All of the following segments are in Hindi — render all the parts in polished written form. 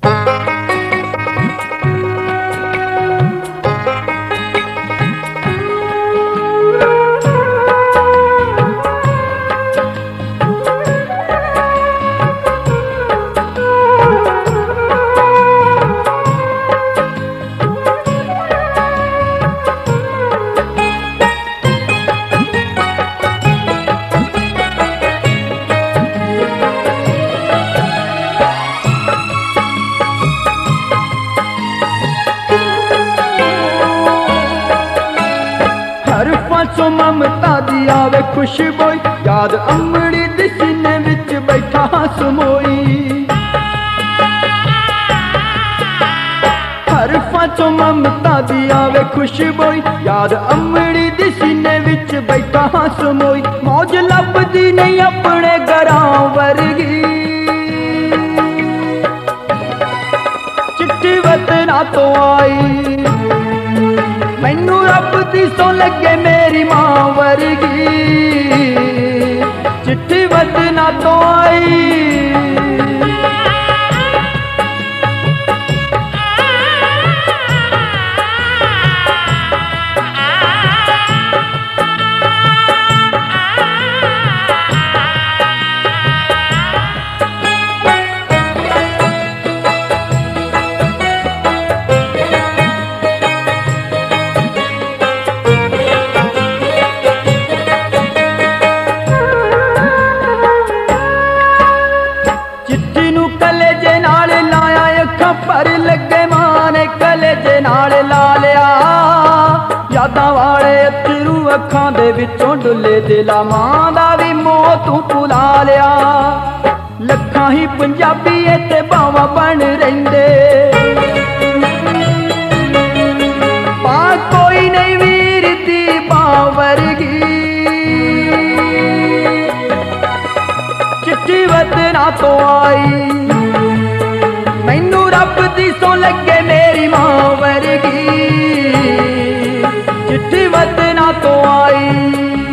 चो ममता दी आवे खुशबू, याद अमड़ी दी सीने विच बैठा समोई। हरफां चो ममता दी आवे खुशबू, याद अमड़ी दी सीने विच बैठा समोई। मौज लभदी नहीं अपने घरां वर्गी, चिट्ठी वतना तो आई। मैनू रब दी सौ लगे मेरी मां वर्गी, चिट्ठी वतना तो आई। पर लगे मां ने कलेजे नाल ला लिया, यादां वाले अथरू अखां दे विचों डुले। दिला मां दा भी मोह तू भुला लिया। लखां ही पंजाबी ते बावां बन रहिंदे, पा कोई नहीं वीर दी बां वर्गी, चिट्ठी वतना तो आई। मैनू रब दी सौ लगे मेरी मां वर्गी, चिट्ठी वतना तो आई।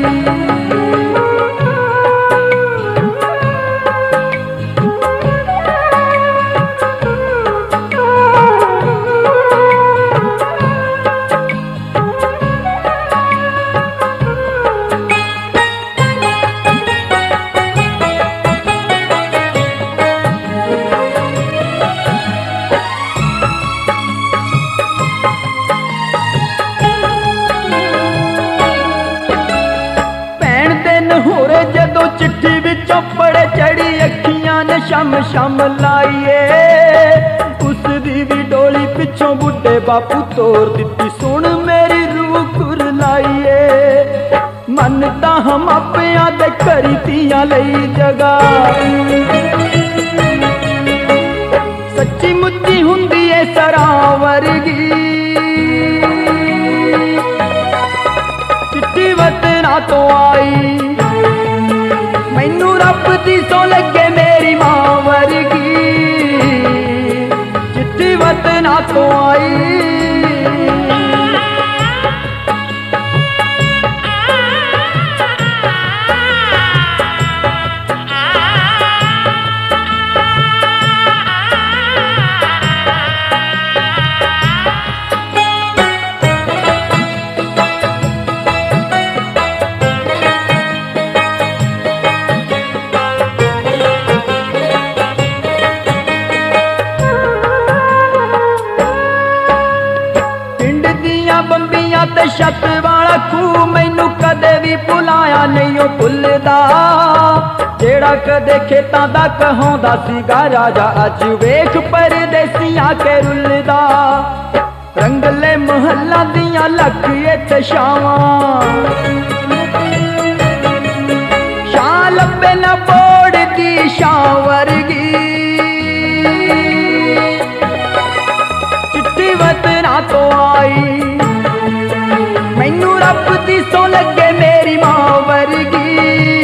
होरे जदों चिट्ठी विचों पड़े चढ़ी अखियां ने शम शम लाइए। उस दी भी डोली पिछों बुढ़े बापू तोड़ दिती, सुन मेरी रूह कुरलाइए। मन तां हम अपनियां दे करी तियां लई जगह, सच्ची मुच्ची हुंदी ए सरां वर्गी, चिट्ठी वतना तो आई। मैनू रब दी सौ लगे मेरी मां वर्गी, चिट्ठी वतना तो आई। बंबियां ते छत वाला खूह मैनू कदे भी भुलाया नहीं ओ भुलदा, जेड़ा कदे खेतां दा कहांदा सीगा राजा, अज वेख परदेसियां के रुलदा। रंगले महल्ला दियां लख इत्थे छावां, छां लब्बे ना बोड़ दी छां वर्गी, चिट्ठी वतना तो आई। मैनू रब दी सौ लगे मेरी मां वर्गी,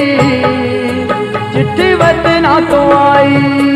चिट्ठी वतना तो आई।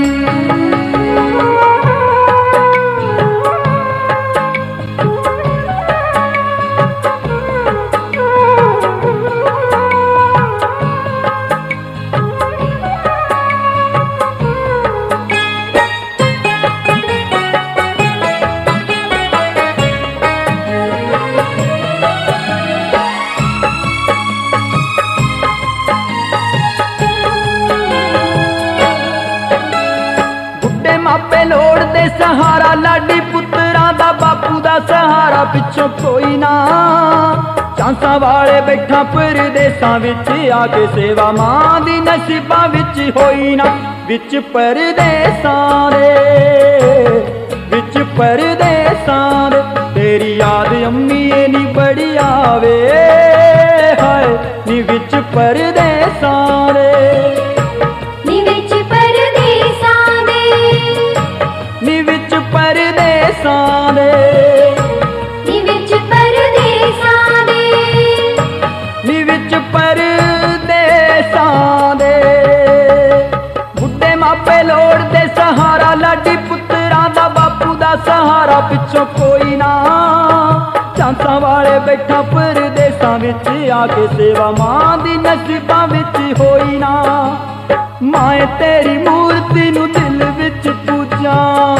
मापे लोड़दे सहारा, लाडी पुत्तरां दा बापू दा सहारा, पिछों कोई ना। चांसा वाले बैठा परदेसां विच आके सेवा मां दी नसीबां विच होई ना। विच परदेसां दे, विच परदेसां दे, तेरी याद अम्मी नी बड़ी आवे हाय नी। विच परदेसां दे, नी विच परदेसां दे, नी विच परदेसां दे, नी विच परदेसां दे, नी विच परदेसां दे। बुढ़े मापे लोड़दे सहारा, लाडी पुत्तरां दा बापू दा सहारा, पिछों कोई ना। चांसा वाले बैठा परदेसां विच आके सेवा मां दी नसीबां विच होई ना। माए तेरी मूर्ति नू दिल विच पूजा,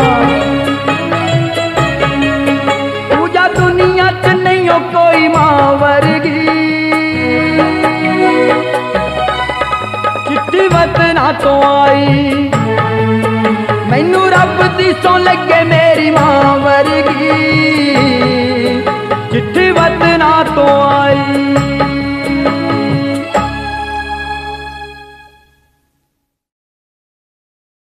पूजा दुनिया च नहीं हो कोई मां वर्गी। चिट्ठी वतना तो आई मैनू रब दी सौ लगी,